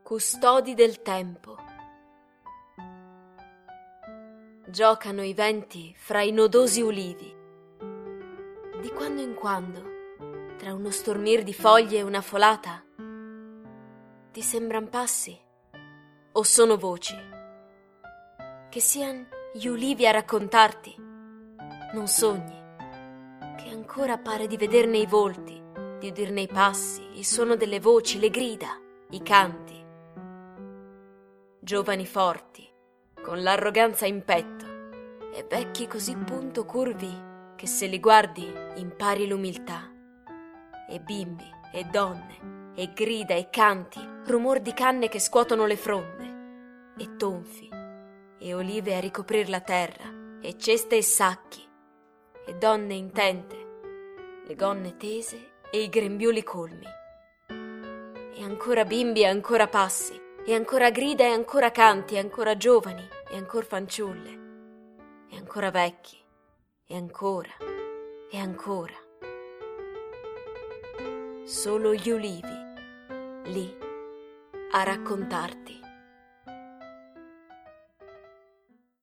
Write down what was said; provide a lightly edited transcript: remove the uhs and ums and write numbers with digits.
Custodi del tempo. Giocano i venti fra i nodosi ulivi. Di quando in quando, tra uno stormir di foglie e una folata, ti sembran passi o sono voci? Che sian gli ulivi a raccontarti, non sogni, che ancora pare di vederne i volti, di udirne i passi, il suono delle voci, le grida, i canti. Giovani forti, con l'arroganza in petto, e vecchi così punto curvi che se li guardi impari l'umiltà. E bimbi, e donne, e grida, e canti, rumor di canne che scuotono le fronde, e tonfi, e olive a ricoprir la terra, e ceste e sacchi, e donne intente, le gonne tese e i grembiuli colmi. E ancora bimbi e ancora passi, e ancora grida e ancora canti, e ancora giovani e ancora fanciulle, e ancora vecchi, e ancora, e ancora. Solo gli ulivi, lì, a raccontarti.